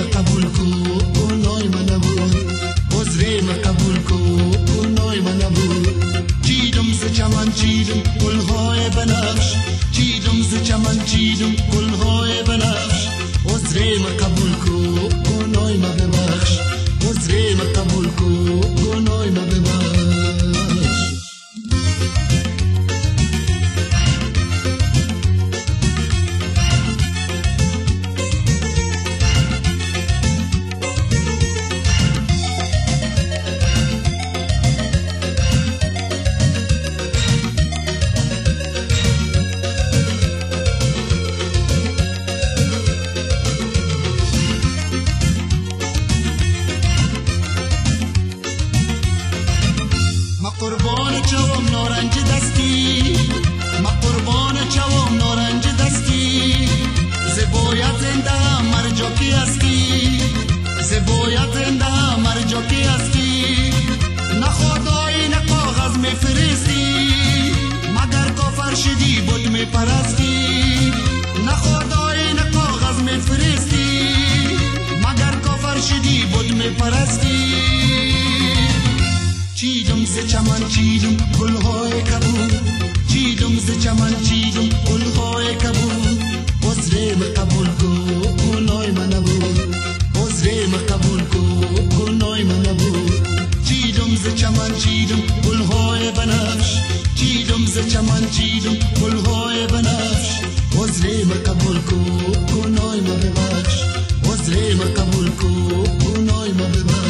قبول کو گناه من نبود، عذر من قبول کو گناه من نبود. چیدم ز چمن چیدم گلهای بنفش، چیدم ز چمن چیدم گلهای بنفش. عذر من قبول کو گناه من ببخش، عذر من قبول کو گناه من ببخش. قربان چوم نارنج دستی، ما قربان چوم نارنج دستی. زبایت زنده مرجاکی هستی، زبایت زنده مرجاکی هستی. نه خدایی نه کاغذ میفرستی، مگر کافر شدی بود میپرستی. نه خدایی نه کاغذ میفرستی، مگر کافر شدی بود میپرستی. چیدم ز چمن چیدم گلهای کبود، چیدم ز چمن چیدم گلهای کبود. عذر من قبول کو گناه من نبود، عذر من قبول کو گناه من نبود. چیدم ز چمن چیدم گلهای بنفش، چیدم ز چمن چیدم گلهای بنفش. عذر من قبول کو گناه من ببخش، عذر من قبول کو گناه من ببخش.